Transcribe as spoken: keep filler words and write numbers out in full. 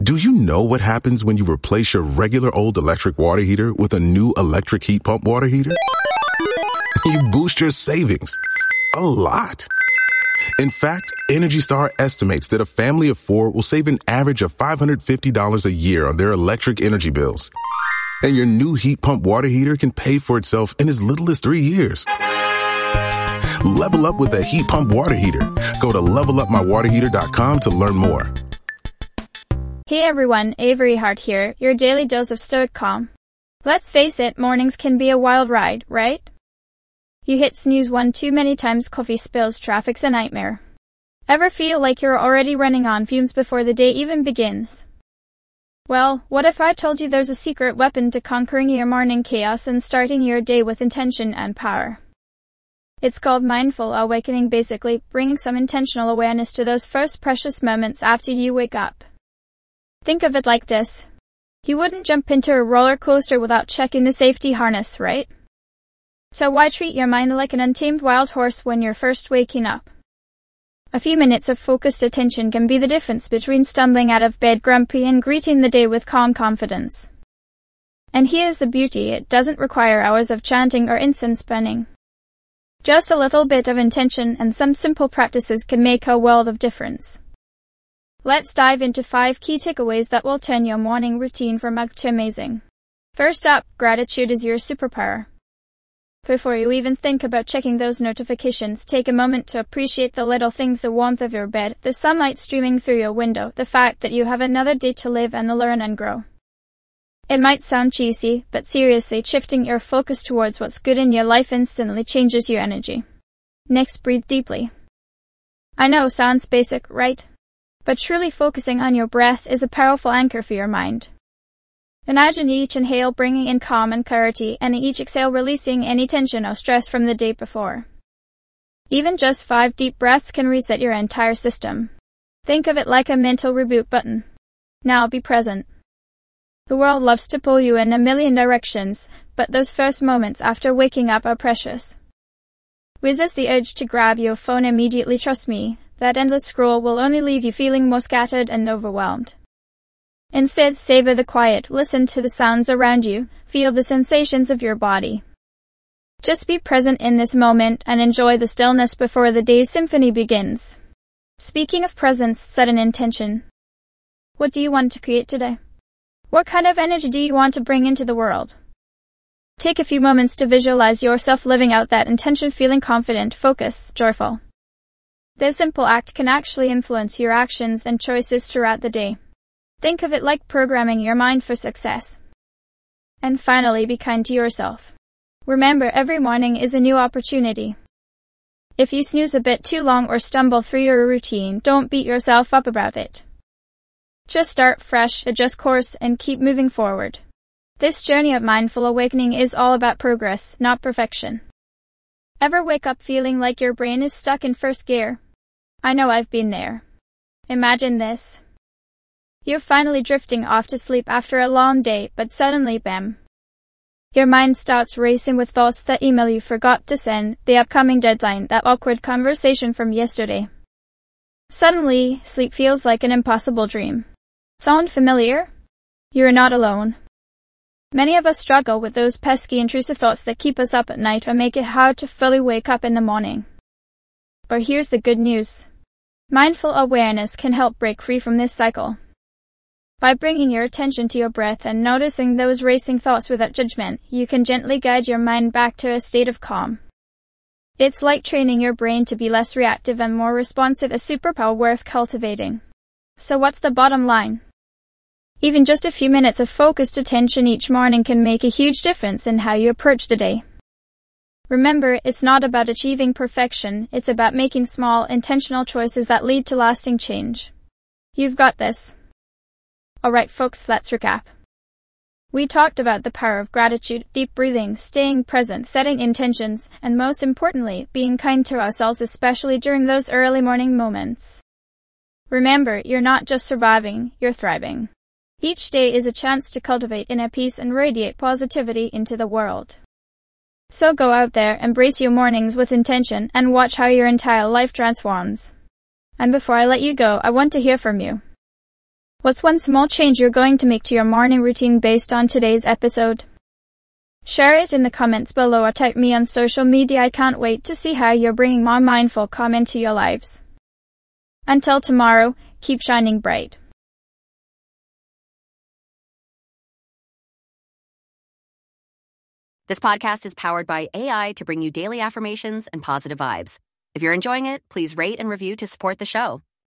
Do you know what happens when you replace your regular old electric water heater with a new electric heat pump water heater? You boost your savings a lot. In fact, Energy Star estimates that a family of four will save an average of five hundred fifty dollars a year on their electric energy bills. And your new heat pump water heater can pay for itself in as little as three years. Level up with a heat pump water heater. Go to level up my water heater dot com to learn more. Hey everyone, Avery Hart here, your daily dose of stoic calm. Let's face it, mornings can be a wild ride, right? You hit snooze one too many times, coffee spills, traffic's a nightmare. Ever feel like you're already running on fumes before the day even begins? Well, what if I told you there's a secret weapon to conquering your morning chaos and starting your day with intention and power? It's called mindful awakening, basically bringing some intentional awareness to those first precious moments after you wake up. Think of it like this. You wouldn't jump into a roller coaster without checking the safety harness, right? So why treat your mind like an untamed wild horse when you're first waking up? A few minutes of focused attention can be the difference between stumbling out of bed grumpy and greeting the day with calm confidence. And here's the beauty, it doesn't require hours of chanting or incense burning. Just a little bit of intention and some simple practices can make a world of difference. Let's dive into five key takeaways that will turn your morning routine from mug to amazing. First up, gratitude is your superpower. Before you even think about checking those notifications, take a moment to appreciate the little things: the warmth of your bed, the sunlight streaming through your window, the fact that you have another day to live and learn and grow. It might sound cheesy, but seriously, shifting your focus towards what's good in your life instantly changes your energy. Next, breathe deeply. I know, sounds basic, right? But truly focusing on your breath is a powerful anchor for your mind. Imagine each inhale bringing in calm and clarity, and each exhale releasing any tension or stress from the day before. Even just five deep breaths can reset your entire system. Think of it like a mental reboot button. Now be present. The world loves to pull you in a million directions, but those first moments after waking up are precious. Resist the urge to grab your phone immediately, trust me. That endless scroll will only leave you feeling more scattered and overwhelmed. Instead, savor the quiet, listen to the sounds around you, feel the sensations of your body. Just be present in this moment and enjoy the stillness before the day's symphony begins. Speaking of presence, set an intention. What do you want to create today? What kind of energy do you want to bring into the world? Take a few moments to visualize yourself living out that intention, feeling confident, focused, joyful. This simple act can actually influence your actions and choices throughout the day. Think of it like programming your mind for success. And finally, be kind to yourself. Remember, every morning is a new opportunity. If you snooze a bit too long or stumble through your routine, don't beat yourself up about it. Just start fresh, adjust course, and keep moving forward. This journey of mindful awakening is all about progress, not perfection. Ever wake up feeling like your brain is stuck in first gear? I know, I've been there. Imagine this. You're finally drifting off to sleep after a long day, but suddenly, bam. Your mind starts racing with thoughts: that email you forgot to send, the upcoming deadline, that awkward conversation from yesterday. Suddenly, sleep feels like an impossible dream. Sound familiar? You're not alone. Many of us struggle with those pesky intrusive thoughts that keep us up at night or make it hard to fully wake up in the morning. But here's the good news. Mindful awareness can help break free from this cycle. By bringing your attention to your breath and noticing those racing thoughts without judgment, you can gently guide your mind back to a state of calm. It's like training your brain to be less reactive and more responsive, a superpower worth cultivating. So what's the bottom line? Even just a few minutes of focused attention each morning can make a huge difference in how you approach the day. Remember, it's not about achieving perfection, it's about making small, intentional choices that lead to lasting change. You've got this. Alright folks, let's recap. We talked about the power of gratitude, deep breathing, staying present, setting intentions, and most importantly, being kind to ourselves, especially during those early morning moments. Remember, you're not just surviving, you're thriving. Each day is a chance to cultivate inner peace and radiate positivity into the world. So go out there, embrace your mornings with intention, and watch how your entire life transforms. And before I let you go, I want to hear from you. What's one small change you're going to make to your morning routine based on today's episode? Share it in the comments below or tag me on social media. I can't wait to see how you're bringing more mindful calm into your lives. Until tomorrow, keep shining bright. This podcast is powered by A I to bring you daily affirmations and positive vibes. If you're enjoying it, please rate and review to support the show.